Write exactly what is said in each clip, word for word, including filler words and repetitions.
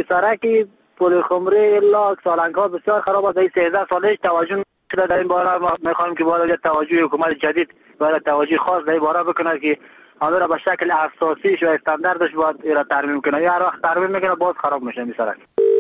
سرک پل خمری لاک سالنگا بسیار خراب است. این سیزده سالش توجه شده. در این باره ما میخوایم که باید توجه حکومت جدید باید توجه خاص در این باره بکنه که آن را به شکل اساسیش و استانداردش باید ایرا ترمیم کنه. یا هر وقت ترمیم میکنه باز خراب میشه این سرک.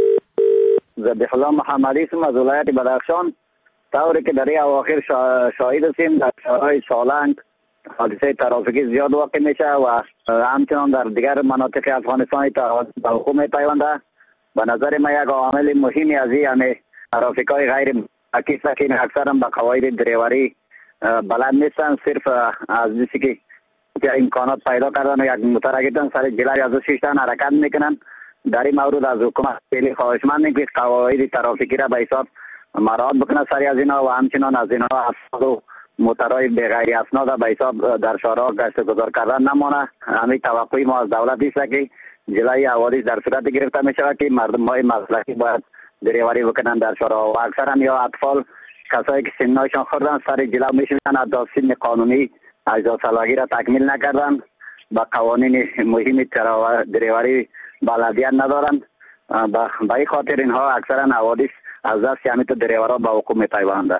ذبیح الله محمدی اسم از ولایت بدخشان. طوری که در این اواخر شاهد هستیم در شهرهای سالنگ حادثه ترافیکی زیاد واقع میشه و همچنان در دیگر مناطق افغانستان به حکومت میپیونده. به نظر ما یک عامل مهمی از این همه ترافیک های غیر اکیس که اکثرا به قواعد دریوری بلد نیستن، صرف از دیسی که امکانات پیدا کردن و یک موتر گیرن سر جلوی از شیشتن حرکت میکنن. در این مورد از حکومت خیلی خواهشمندیم که قواعد ترافیکی را به حساب مراعات بکنه سری از اینا و همچنان از اینا افراد و موترهای بغیر اسناد به حساب در شهرها گشت گذار کردن نمانه. همین توقعی ما از دولت است که جلوی حوادث در صورت گرفته می شود که مردم های مسلکی باید دریوری بکنن در شهرها و اکثرا یا اطفال کسایی که سنشان خوردن سر جلو میشوند از سن قانونی اجازه سالگی را تکمیل نکردن با قوانین مهم دریوری بلدیت ندارند. به این خاطر اینها اکثرا حوادث از دست همین دریورها با حکومت میپیوندند.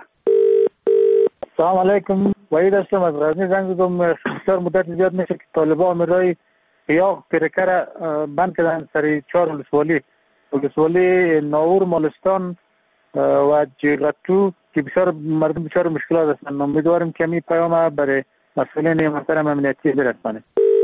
سلام علیکم. وحید هستم از غزنی زنگ زدم. بسیار مدت زیاد میشه که طالبان امرای یا پیرکر بند کردن سر چهار ولسوالی ولسوالی ناور مالستان و جیغتو که بسیار مردم بسیار مشکلات هستند. امیدوارم که می پیام برای مسئولین محترم امنیتی برسانه.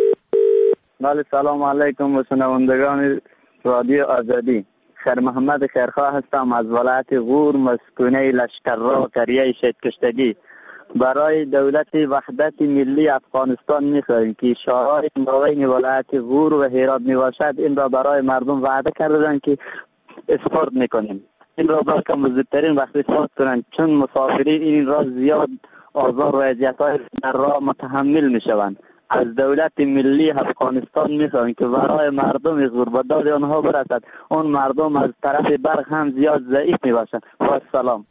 بله سلام علیکم و شنوندگان رادیو آزادی. خیر محمد خیرخواه هستم از ولایت غور مسکونه لشکرراه قریه شیدکشتگی. برای دولت وحدت ملی افغانستان می‌خواهیم که شورای نوین ولایت غور و هرات میباشد این را برای مردم وعده کردند که اسپورت میکنیم. این را باید که مزیدترین وقت اسپورت کنند چون مسافرین این را زیاد آزار و اذیت‌های در راه متحمل میشوند. از دولت ملی افغانستان می‌خواهیم که برای مردم غربت‌دار آنها برسد. اون مردم از طرف برق هم زیاد ضعیف میباشند. و سلام.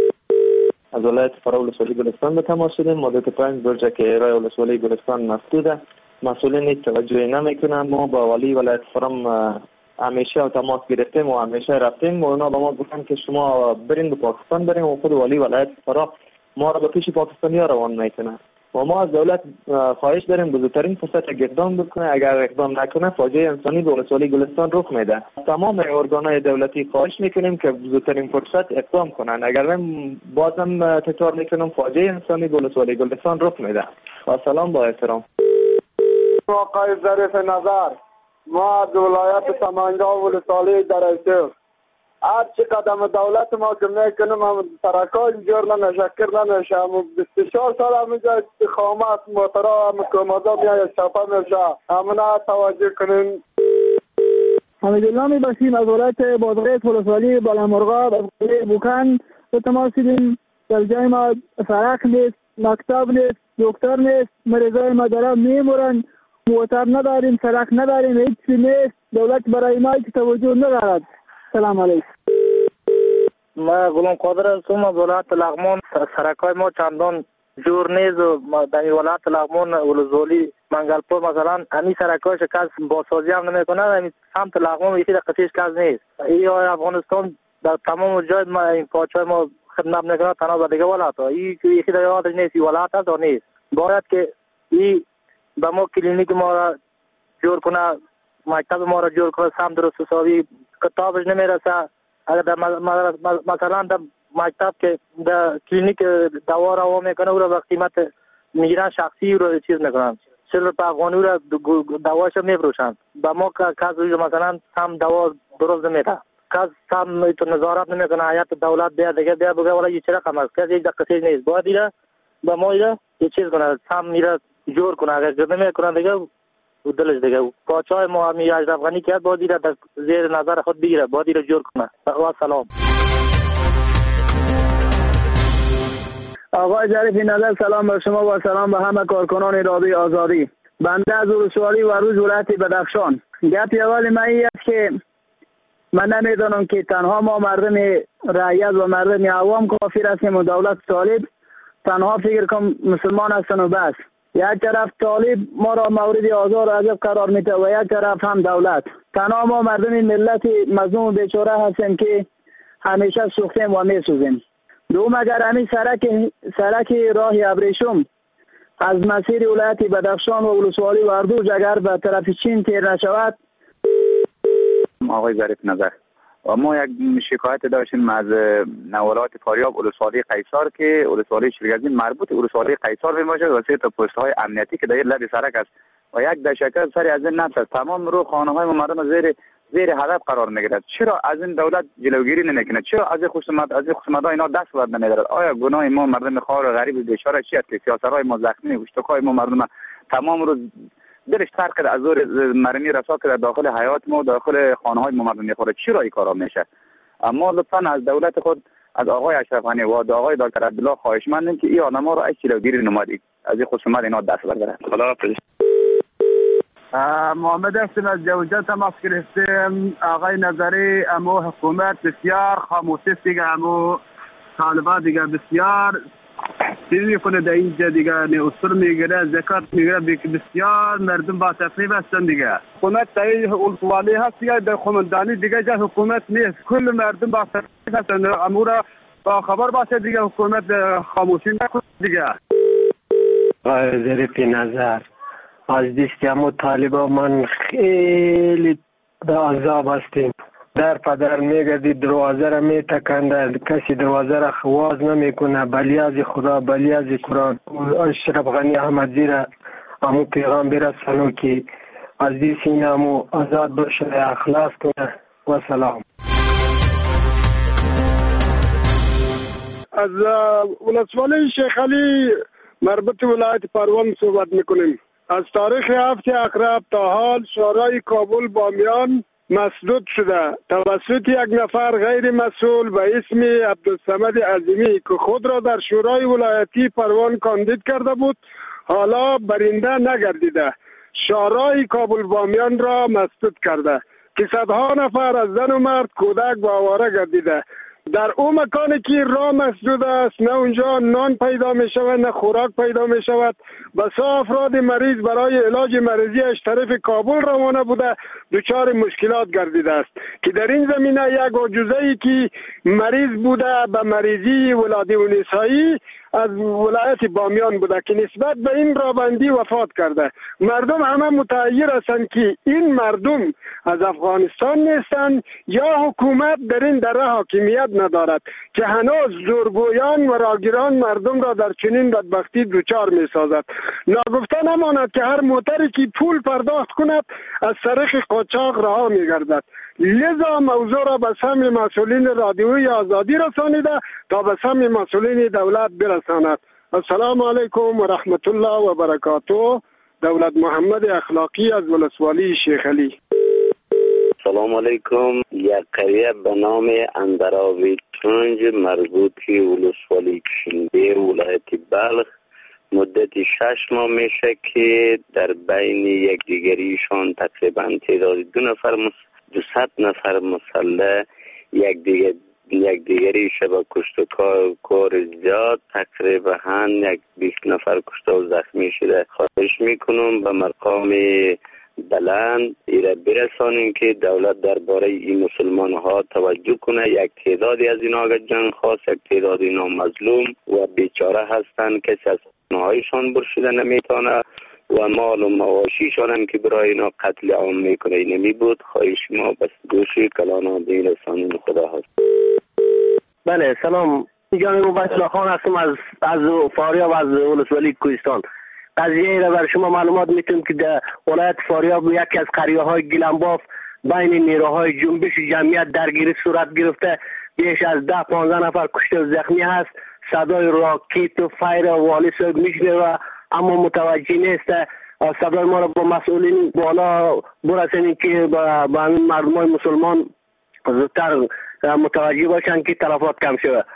از ولایت فرا ولسوالی گلستان به تماس شدیم. مدت پنج برجه که ارائه ولسوالی گلستان مسدوده. مسئولین هیچ توجهی نمیکنند. ما با والی ولایت فرام همیشه تماس گرفتیم و همیشه رفتیم و اونا به ما گفتن که شما برین به پاکستان برین و خود والی ولایت فرا ما را به پیش پاکستانی‌ها روان میکنه و ما از دولت خواهش داریم بزرگترین فرصت اقدام بکنه. اگر اقدام نکنه فاجعه انسانی به ولسوالی گلستان رخ میده. تمام ارگان‌های دولتی خواهش میکنیم که بزرگترین فرصت اقدام کنن. اگر من بازم تکرار میکنم فاجعه انسانی به ولسوالی گلستان رخ میده. و سلام با احترام. آقای ظریف نظر، ما از ولایت سمنگان ولسوالی درایتو هر چه قدم دولت ما که میکنم هم ترکای جور نمیشه کر نمیشه. هم بیست و چهار سال همینجا استخامت موترها هم کمازا میای شفا میشه. همونا توجه کنین. حمیدالله میباشیم از ولایت بادغیس ولسوالی بالامرغاب بوکان به تماس شدیم. در جای ما سرک نیست، مکتب نیست، دکتر نیست، مریضای ما دارن میمورن، موتر نداریم، سرک نداریم، هیچ چی نیست. دولت برای ما هیچ توجه ندارد. سلام علیکم. ما غلام قادر هستم از ولایت لغمان. سرکای ما چندان جور نیست و در ولایت لغمان ولسوالی منگلپور مثلا همین سرکایش کس بازسازی هم نمیکنه. همین سمت لغمان یکی دقیقش کس نیست. این افغانستان در تمام جای ما این پاچای ما خدمت نکنه تنها به دیگه ولایت ها این یکی در یادش نیست. این ولایت هست و نیست. باید که این به ما کلینیک ما را جور کنه، مکتب ما را جور کنه، سم درست حسابی کتابش نمیرسه. اگر در مثلا در مکتب که در کلینیک دوا را میکنه او را به قیمت میگیرن شخصی او را چیز میکنن چهل روپیه افغانی را دواش میفروشن. به ما کس مثلا هم دوا درست نمیده، کس هم تو نظارت نمیکنه. هیئت دولت بیا دیگه بیا بگه والا این چه رقم است، کس یک دقیقه نیست. باید ایره به ما ایره یه چیز کنه، هم میره جور کنه. اگر جور نمیکنه دیگه و دلش دیگه پاچای ما همی اجر افغانی کرد باید ایره در زیر نظر خود بگیره، باید ایره جور کنه. و سلام. آقای ظریف نظر سلام بر شما و سلام به همه کارکنان رادیو آزادی. بنده از ولسوالی و روز ولایت بدخشان. گپ اول من این است که من نمیدانم که تنها ما مردم رعیت و مردم عوام کافر هستیم و دولت طالب تنها فکر کن مسلمان هستن و بس. یک طرف طالب ما را مورد آزار و عذاب قرار میده و یک طرف هم دولت. تنها ما مردم ملت مظلوم و بیچاره هستیم که همیشه سوختیم و میسوزیم. دوم اگر همین سرک سرک راه ابریشم از مسیر ولایت بدخشان و ولسوالی وردوج اگر به طرف چین تیر نشود. آقای ظریف نظر و ما یک شکایت داشتیم از نوالات فاریاب ولسوالی قیصر که ولسوالی شیرگزین مربوط ولسوالی قیصر میباشد و سه تا پست های امنیتی که در لب سرک است و یک دشکه سری از این نفس است. تمام رو خانه های مردم زیر زیر هدف قرار میگیرد. چرا از این دولت جلوگیری نمیکنه؟ چرا از این خصومت از این خصومت ها اینا دست بر نمیدارد؟ آیا گناه ما مردم خار و غریب بیچاره چی است که سیاست‌های ما زخمی و اشتکای ما مردم تمام روز دلش ترک کرده از زور مرمی رسا که در داخل حیات ما داخل خانه های ما مردم میخوره؟ چرا این کارا میشه؟ اما لطفا از دولت خود از آقای اشرف غنی و آقای دکتر عبدالله خواهشمندیم که این آدما رو از جلوگیری نمایید، از این خصومت اینا دست بردارن. خداحافظ. محمد هستم از جوجه تماس گرفتیم. آقای نظری امو حکومت بسیار خاموشی دیگه، امو طالبان دیگه بسیار چیزی میکنه در اینجا دیگه، اصول میگیره، زکات میگیره، بسیار مردم با تفریب هستن دیگه. حکومت در این ولسوالی هست دیگه، در خمندانی دیگه جا حکومت نیست، کل مردم با تفریب هستن. امو را با خبر باشه دیگه، حکومت خاموشی نکنه دیگه. آقای ظریف نظر از دیست همو طالبا من خیلی به عذاب هستیم. در پدر میگردی دروازه را میتکنده، کسی دروازه را خواز نمیکنه. بلی از خدا، بلی از قرآن. اشرف غنی احمدی را همو پیغام برسانو که از دیست این همو آزاد بشه، اخلاص کنه. و سلام. از ولسوالی شیخ علی مربوط ولایت پروان صحبت میکنیم. از تاریخ هفت اقرب تا حال شورای کابل بامیان مسدود شده توسط یک نفر غیر مسئول به اسم عبدالصمد عظیمی که خود را در شورای ولایتی پروان کاندید کرده بود، حالا برنده نگردیده. شورای کابل بامیان را مسدود کرده که صدها نفر از زن و مرد، کودک و آواره گردیده. در اون مکانی که راه مسدود است، نه اونجا نان پیدا می شود، نه خوراک پیدا می شود. بسا افراد مریض برای علاج مریضیش طرف کابل روانه بوده، دچار مشکلات گردیده است که در این زمینه یک عجوزه‌ای که مریض بوده به مریضی ولادی و نسایی از ولایت بامیان بوده که نسبت به این رابندی وفات کرده. مردم همه متحیر هستند که این مردم از افغانستان نیستند یا حکومت در این دره حاکمیت ندارد که هنوز زورگویان و راگیران مردم را در چنین بدبختی دوچار می سازد. ناگفته نماند که هر موتری که پول پرداخت کند از طریق قاچاق رها می گردد. لذا موضوع را به سمع مسئولین رادیویی آزادی رسانیده تا به سمع مسئولین دولت برساند. السلام علیکم و رحمت الله و برکاته. دولت محمد اخلاقی از ولسوالی شیخ علی. سلام علیکم. یک قریه به نام اندراوی ترنج مربوط به ولسوالی کشنده ولایت بلخ مدت شش ماه میشه که در بین یک دیگریشان تقریبا تعداد دو نفر مس... دوصد نفر مسلح یک دیگر یک دیگری شب کشت و کار زیاد تقریبا یک بیست نفر کشته و زخمی شده. خواهش میکنم به مقام بلند ایره برسانیم که دولت درباره این مسلمان ها توجه کنه. یک تعدادی از اینا جنگ خاص، یک تعداد اینا مظلوم و بیچاره هستند، کسی از خانه‌هایشان برشیده نمیتونه و مال و مواشیشان هم که برای اینا قتل عام میکنه. نمی بود. خواهش ما بس گوشی کلان آدین رسانیم. خدا هست. بله سلام، جانب مبشر خان هستم از از فاریاب از ولسوالی کوهستان. قضیه را بر شما معلومات میتونم که در ولایت فاریاب یکی از قریه های گیلنباف بین نیروهای جنبش جمعیت درگیری صورت گرفته. بیش از ده پانزده نفر کشته و زخمی هست. صدای راکت و فایر والی صاحب میشنه و اما متوجه نیست. صدای ما را با مسئولین بالا برسونید که با, با همین مردم مسلمان زودتر متوجه باشن که تلفات کم شود.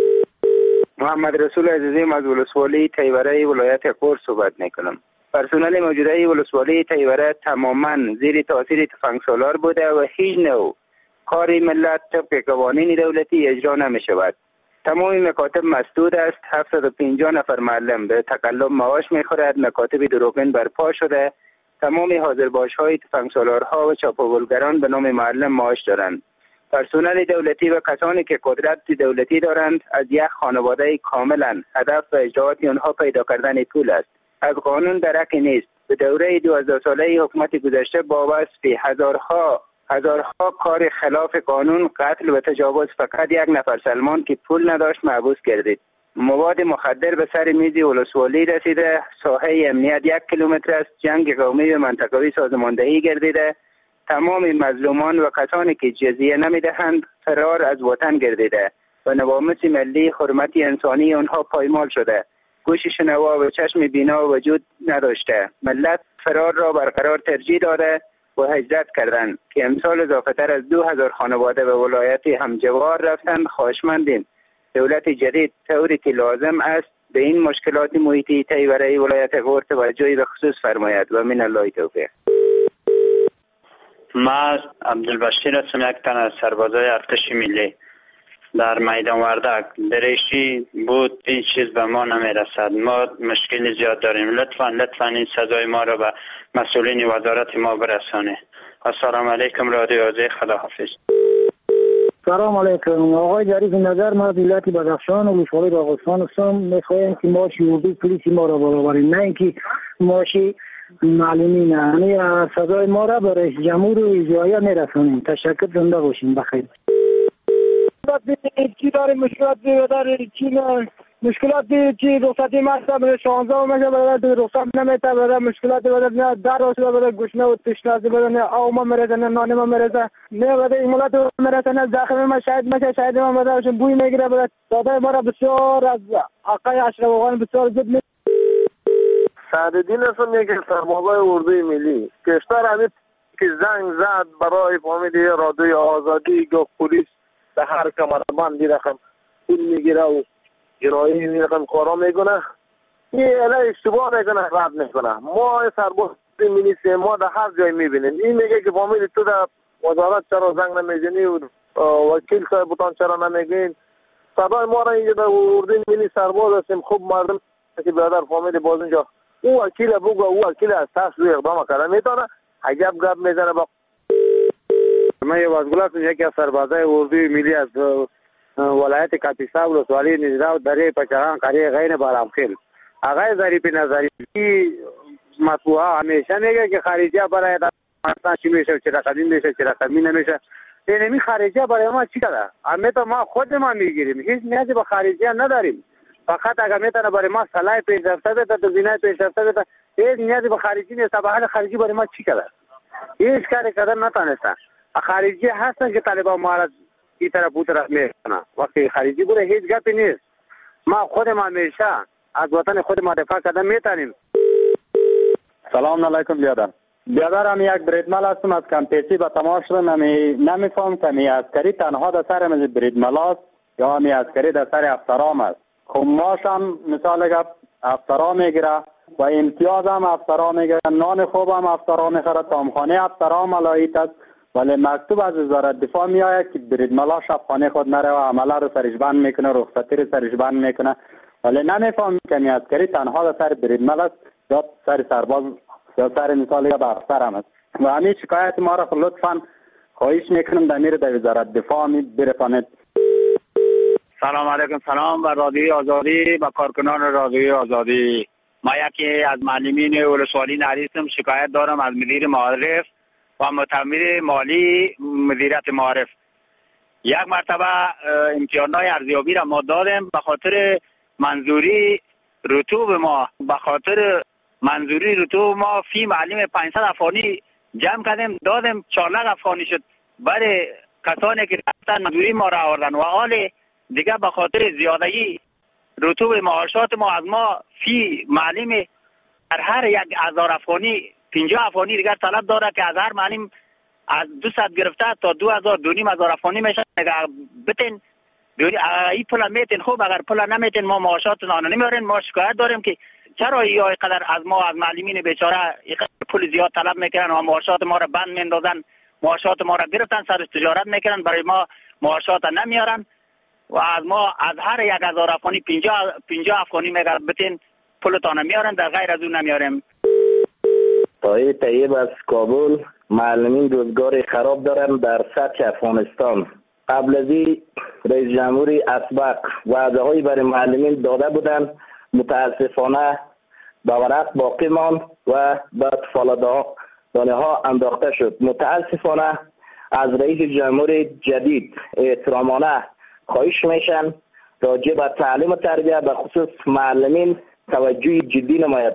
محمد رسول عزیزیم از ولسوالی تیوره ولایت کور صحبت میکنم. پرسنل موجوده ولسوالی تیوره تماما زیر تاثیر تفنگسالار بوده و هیچ نوع کار ملت طبق قوانین دولتی اجرا نمی شود. تمام مکاتب مسدود است. هفتصد و پنجاه نفر معلم به تقلب معاش میخورد. مکاتب دروغین برپا شده. تمام حاضرباش‌های تفنگسالارها و چاپاولگران به نام معلم معاش دارند. پرسنل دولتی و کسانی که قدرت دولتی دارند از یک خانواده کاملا هدف و اجراعات آنها پیدا کردن پول است. از قانون درک نیست. به دوره دوازده ساله حکومت گذشته با وصف هزارها هزارها کار خلاف قانون، قتل و تجاوز فقط یک نفر سلمان که پول نداشت محبوس گردید. مواد مخدر به سر میز ولسوالی رسیده، ساحه امنیت یک کیلومتر است، جنگ قومی و منطقوی سازماندهی گردیده، تمام مظلومان و کسانی که جزیه نمیدهند فرار از وطن گردیده و نواموس ملی حرمت انسانی آنها پایمال شده. گوش شنوا و چشم بینا وجود نداشته. ملت فرار را برقرار ترجیح داده و هجرت کردند که امسال اضافه تر از دو هزار خانواده به ولایت همجوار رفتند. خواهشمندیم دولت جدید طوری که لازم است به این مشکلات محیطی طی برای ولایت غور توجهی به خصوص فرماید و من الله توفیق. ما عبدالبشیر هستم، یک تن از سربازای ارتش ملی در میدان وردک. درشی بود، این چیز به ما نمیرسد. ما مشکلی زیاد داریم. لطفا لطفا این سزای ما را به مسئولین وزارت ما برسانه. السلام علیکم رادیو آزادی. خدا حافظ. سلام علیکم آقای جریف نظر. ما ولایت بدخشان و ولسوالی راغستان هستم. میخوایم که ماشی اردو پلیسی ما را برآوریم، نه اینکه ماشی معلومی نه. یعنی سزای ما را به رئیس جمهور و اجرایی میرسانیم. تشکر، زنده باشیم، بخیر. چی داریم مشکلات داره چی مشکلات چی رخصتی مکتب شانزده میشه برای رخصت نمیته برای مشکلات برای در واسه برای گوشنه و تشنه برای او ما مرزه نان ما مرزه نه برای ایمولات مرزه نه داخل ما شاید میشه شاید ما برای بوی میگیره برای داده ما را بسیار از آقای اشرف آقایان بسیار زد می سعدالدین هستم، یک سربازای اردوی ملی. کشتر همین که زنگ زد برای فامیلی رادیو آزادی گفت پلیس به هر کمربند دی رقم پول میگیره و جرایی این رقم کارا میکنه. این اله اشتباه میکنه، رد میکنه. ما سرباز ملی سه ما در هر جای میبینیم. این میگه که فامیلی تو در وزارت چرا زنگ نمیزنی و وکیل صاحب بودن چرا نمیگین. صدای ما را اینجا در اردوی ملی سرباز هستیم. خوب مردم که برادر فامیلی باز اینجا او وکیل بگو او وکیل از تاس روی اقدام کرده میتونه عجب گپ میزنه. با من یه وزگل هستم، یکی از سربازای اردوی ملی از ولایت کاپیسا ولسوالی نجراب دره پچران قریه غیر بارامخیل. آقای ظریف نظری مطبوعه همیشه میگه که خارجی برای افغانستان چی میشه، چه رقمی میشه، چه رقمی نمیشه. اینمی خارجی برای ما چی کرده؟ همه تو ما خود ما میگیریم، هیچ نیازی به خارجی نداریم. فقط اگر میتونه برای ما صلاح پیشرفته بده تو زینه پیشرفته بده، هیچ نیازی به خارجی نیست. به حال خارجی برای ما چی کرده؟ هیچ کاری کردن نتونسته. خارجی هستن که طالبان ما را این طرف اون طرف میکنه. وقتی خارجی بوده هیچ گپی نیست. ما خود ما همیشه از وطن خود ما دفاع کردن میتونیم. سلام علیکم بیادر. بیادر هم یک بریدمل هستم از کمپیسی به تماس شدم. نمی نمیفهم که می عسکری تنها در سر من بریدمل است یا می عسکری در سر افسرام است. خب ماش هم مثال گپ افسرا میگیره و امتیاز هم افسرا میگیره، نان خوب هم افسرا میخوره، تامخانه افسرا ملایت است. ولی مکتوب از وزارت دفاع می آید که بریدملا شب خانه خود نره و عمله رو سرش بند میکنه، رخصتی رو سرش بند میکنه. ولی نمیفهم که می عسکری تنها در سر بریدمل است یا سر سرباز یا سر مثال یا به افسر هم است. و همین شکایت ما را لطفا خواهش میکنم در میره در وزارت دفاع می برسانید. سلام علیکم. سلام و رادیو آزادی و کارکنان رادیو آزادی. ما یکی از معلمین ولسوالی نریستم. شکایت دارم از مدیر معارف و متمر مالی مدیریت معارف. یک مرتبه امتحانات ارزیابی را ما دادیم به خاطر منظوری رطوب ما به خاطر منظوری رطوب ما فی معلم پانصد افغانی جمع کردیم دادیم چهارصد افغانی شد. برای کسانی که رفتن منظوری ما را آوردن و حال دیگه به خاطر زیادگی رطوب معاشات ما از ما فی معلم هر هر یک هزار افغانی پنجاه افغانی دیگر طلب داره که از هر معلم از دویست گرفته تا دو هزار دو نیم هزار افغانی میشه. اگر بتین این پول میتین خوب، اگر پول نمیتین ما معاشات آن نمیارین. ما شکایت داریم که چرا این قدر از ما از معلمین بیچاره پول زیاد طلب میکنن و معاشات ما را بند میندازن، معاشات ما را گرفتن سر تجارت میکنن، برای ما معاشات نمیارن و از ما از هر یک هزار افغانی پنجاه افغانی میگه بتین پولتان میارن، در غیر از اون نمیاریم. آقای طیب از کابل. معلمین روزگار خراب دارن در سطح افغانستان. قبل از این رئیس جمهوری اسبق وعده‌های برای معلمین داده بودند، متاسفانه به ورق باقی ماند و به طفالدانه ها انداخته شد. متاسفانه از رئیس جمهوری جدید احترامانه خواهش میشن راجع به تعلیم و تربیت به خصوص معلمین توجه جدی نماید.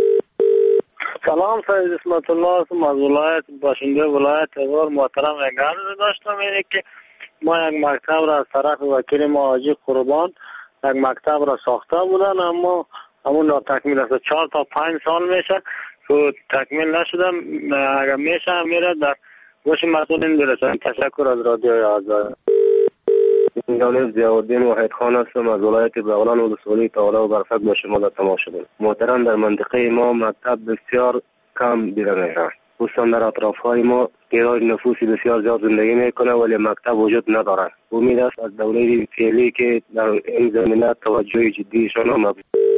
سلام، سید اسمت الله هستم از ولایت باشنده ولایت غور. محترم اگر داشتم اینه که ما یک مکتب را از طرف وکیل ما حاجی قربان یک مکتب را ساخته بودن، اما همون ناتکمیل است. چهار تا پنج سال میشه تو تکمیل نشدم. اگر میشه میره در گوش مسئولین برسن. تشکر از رادیو آزاد. این جانب ضیاءالدین وحید خان هستم از ولایت بغلان ولسوالی تاولا و برفک با شما در تماس شدیم. محترم، در منطقه ما مکتب بسیار کم دیده میشه، خصوصا در اطراف های ما تعداد نفوسی بسیار زیاد زندگی میکنه ولی مکتب وجود ندارد. امید است از دوله فعلی که در این زمینه توجه جدیشان آمد.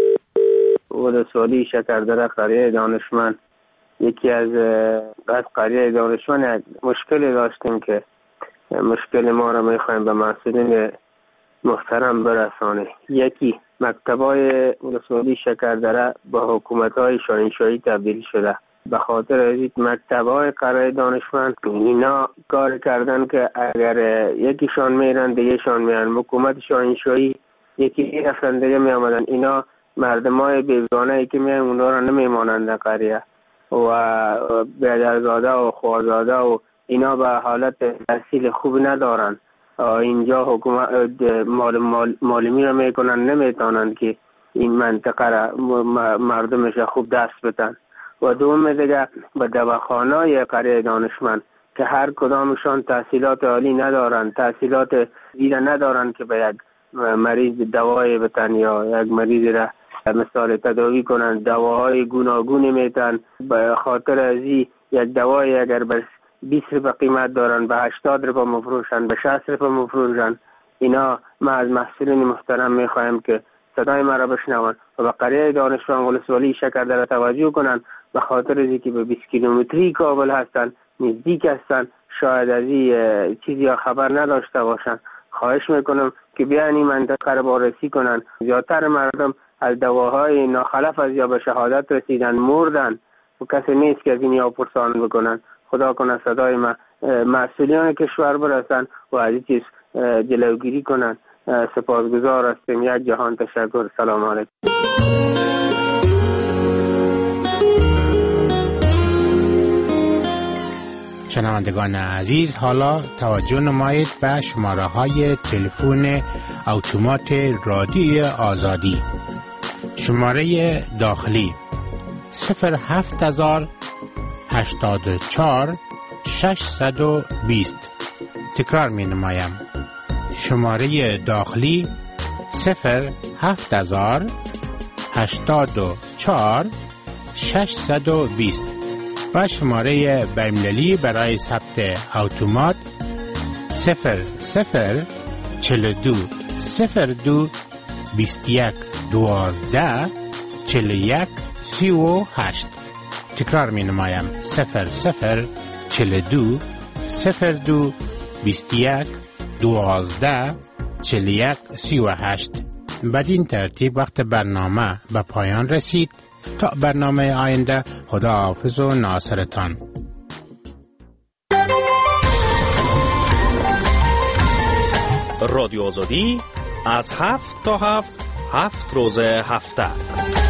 ولسوالی شکردره قریه دانشمند یکی از از قریه دانشمند مشکلی داشتیم که مشکل ما را میخوایم به مسئولین محترم برسانه. یکی مکتبای ولسوالی شکردره به حکومت‌های شاهنشاهی تبدیل شده. به خاطر از این مکتبای قریه دانشمند اینا کار کردن که اگر یکیشان میرن دیگهشان میرن. حکومت شاهنشاهی یکی میرفتن دیگه میامدن. اینا مردمای بیگانه‌ای که میان اونا را نمیمانند قریه و برادرزاده و خواهرزاده و اینا به حالت تحصیل خوب ندارن. اینجا حکومت مال مال مالمی را میکنن، نمیتونن که این منطقه را مردمش خوب دست بدن. و دوم دیگه به دواخانه‌های قریه دانشمند که هر کدامشان تحصیلات عالی ندارن، تحصیلات دیده ندارن که به یک مریض دوای بتن یا یک مریض را مثال تداوی کنن. دواهای گوناگونی میتن. به خاطر از این یک دوای اگر بر بیست روپه قیمت دارن به هشتاد روپه مفروشن، به شصت روپه مفروشن. اینا ما از مسئولین محترم میخوایم که صدای ما را بشنون و به قریه دانشمند ولسوالی شکردره توجه کنن. به خاطر از اینکه به بیست کیلومتری کابل هستن، نزدیک هستن، شاید از این چیزی خبر نداشته باشن. خواهش میکنم که بیان این منطقه را بررسی کنن. زیادتر مردم از دواهای ناخلف از یا به شهادت رسیدن، مردن و کسی نیست که از این یا پرسان بکنن. خدا کنه صدای ما مسئولیان کشور برسن و از این چیز جلوگیری کنن. سپاسگزار هستیم. یک جهان تشکر. سلام علیکم. شنوندگان عزیز، حالا توجه نمایید به شماره های تلفن اتومات رادیوی آزادی. شماره داخلی صفر هفت هزار هشتاد و چهار ششصد و بیست. تکرار می نمایم. شماره داخلی صفر هفت هزار هشتاد و چهار ششصد و بیست و شماره بین‌المللی برای ثبت اتومات صفر صفر چهل و دو صفر دو بیست و یک دوازده چهل و یک سی و هشت. تکرار می نمایم. صفر صفر چهل و دو صفر دو بیست و یک دوازده چهل و یک سی و هشت. بدین ترتیب وقت برنامه به پایان رسید. تا برنامه آینده، خدا حافظ و ناصرتان. رادیو آزادی از هفت تا هفت هفت روز هفته